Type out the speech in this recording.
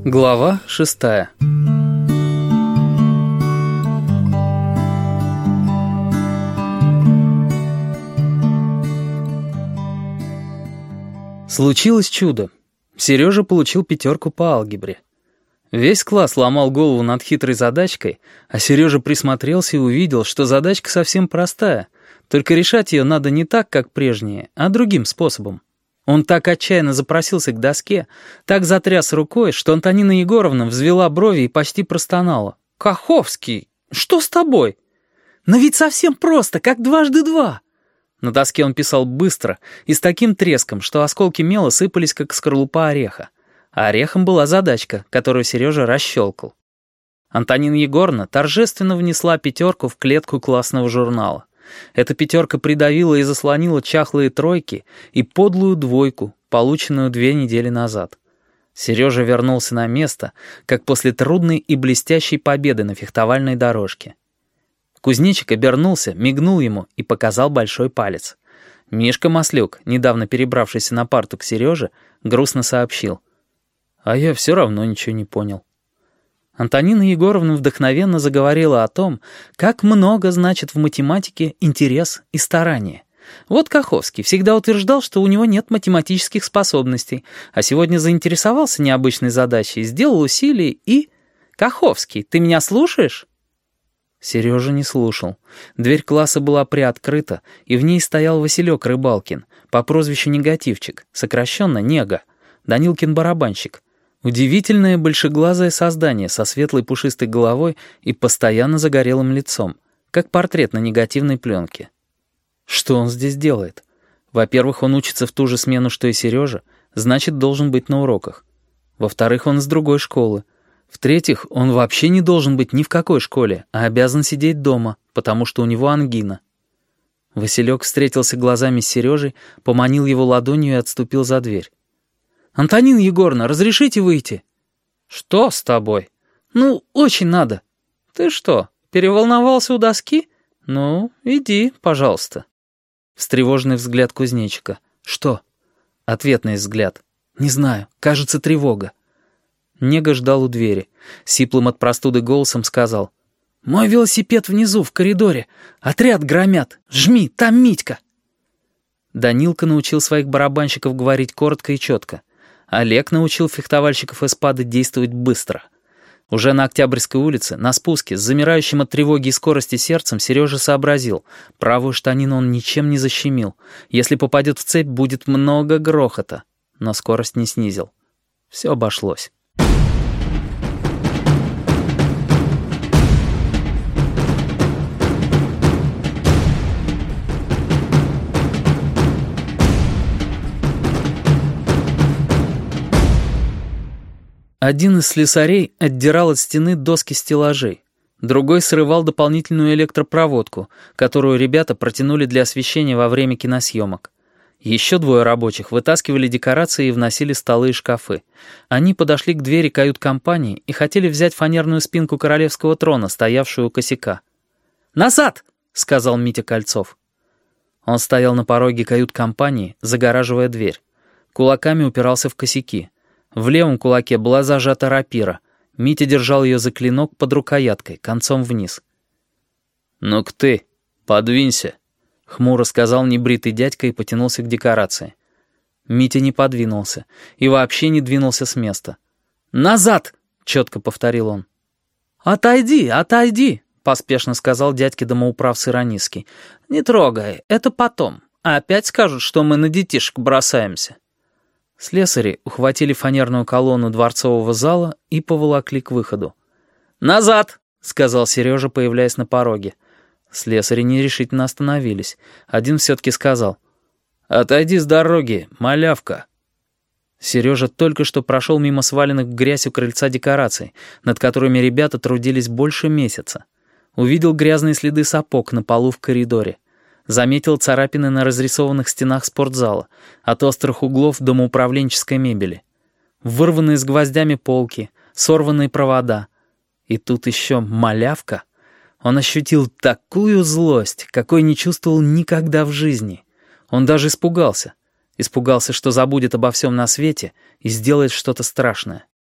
Глава 6. Случилось чудо. Сережа получил 5 по алгебре. Весь класс ломал голову над хитрой задачкой, а Сережа присмотрелся и увидел, что задачка совсем простая, только решать ее надо не так, как прежние, а другим способом. Он так отчаянно запросился к доске, так затряс рукой, что Антонина Егоровна взвела брови и почти простонала. «Каховский, что с тобой? Но ведь совсем просто, как 2 × 2». На доске он писал быстро и с таким треском, что осколки мела сыпались, как скорлупа ореха. А орехом была задачка, которую Сережа расщелкал. Антонина Егоровна торжественно внесла 5 в клетку классного журнала. Эта 5 придавила и заслонила чахлые 3 и подлую 2, полученную 2 недели назад. Сережа вернулся на место, как после трудной и блестящей победы на фехтовальной дорожке. Кузнечик обернулся, мигнул ему и показал большой палец. Мишка Маслюк, недавно перебравшийся на парту к Сереже, грустно сообщил: «А я все равно ничего не понял». Антонина Егоровна вдохновенно заговорила о том, как много значит в математике интерес и старание. Вот Каховский всегда утверждал, что у него нет математических способностей, а сегодня заинтересовался необычной задачей, сделал усилие и... «Каховский, ты меня слушаешь?» Сережа не слушал. Дверь класса была приоткрыта, и в ней стоял Василек Рыбалкин, по прозвищу Негативчик, сокращенно Нега, Данилкин барабанщик. Удивительное большеглазое создание со светлой пушистой головой и постоянно загорелым лицом, как портрет на негативной пленке. Что он здесь делает? Во-первых, он учится в ту же смену, что и Сережа, значит, должен быть на уроках. Во-вторых, он из другой школы. В-третьих, он вообще не должен быть ни в какой школе, а обязан сидеть дома, потому что у него ангина. Василек встретился глазами с Сережей, поманил его ладонью и отступил за дверь. «Антонина Егоровна, разрешите выйти?» «Что с тобой?» «Ну, очень надо». «Ты что, переволновался у доски? Ну, иди, пожалуйста». Встревоженный взгляд кузнечика. «Что?» Ответный взгляд. «Не знаю, кажется, тревога». Нега ждал у двери. Сиплым от простуды голосом сказал: «Мой велосипед внизу, в коридоре. Отряд громят. Жми, там Митька». Данилка научил своих барабанщиков говорить коротко и четко. Олег научил фехтовальщиков эспады действовать быстро. Уже на Октябрьской улице, на спуске, с замирающим от тревоги и скорости сердцем, Сережа сообразил: правую штанину он ничем не защемил. Если попадет в цепь, будет много грохота. Но скорость не снизил. Все обошлось. Один из слесарей отдирал от стены доски стеллажей. Другой срывал дополнительную электропроводку, которую ребята протянули для освещения во время киносъемок. Еще 2 рабочих вытаскивали декорации и вносили столы и шкафы. Они подошли к двери кают-компании и хотели взять фанерную спинку королевского трона, стоявшую у косяка. «Назад!» — сказал Митя Кольцов. Он стоял на пороге кают-компании, загораживая дверь. Кулаками упирался в косяки. В левом кулаке была зажата рапира. Митя держал ее за клинок под рукояткой, концом вниз. «Ну-ка ты, подвинься», — хмуро сказал небритый дядька и потянулся к декорации. Митя не подвинулся и вообще не двинулся с места. «Назад!» — четко повторил он. «Отойди, отойди!» — поспешно сказал дядьке домоуправ Сырониский. «Не трогай, это потом. А опять скажут, что мы на детишек бросаемся». Слесари ухватили фанерную колонну дворцового зала и поволокли к выходу. «Назад!» — сказал Сережа, появляясь на пороге. Слесари нерешительно остановились. Один все-таки сказал: «Отойди с дороги, малявка». Сережа только что прошел мимо сваленных в грязь у крыльца декораций, над которыми ребята трудились больше месяца. Увидел грязные следы сапог на полу в коридоре. Заметил царапины на разрисованных стенах спортзала, от острых углов домоуправленческой мебели. Вырванные с гвоздями полки, сорванные провода. И тут еще малявка. Он ощутил такую злость, какой не чувствовал никогда в жизни. Он даже испугался. Испугался, что забудет обо всем на свете и сделает что-то страшное.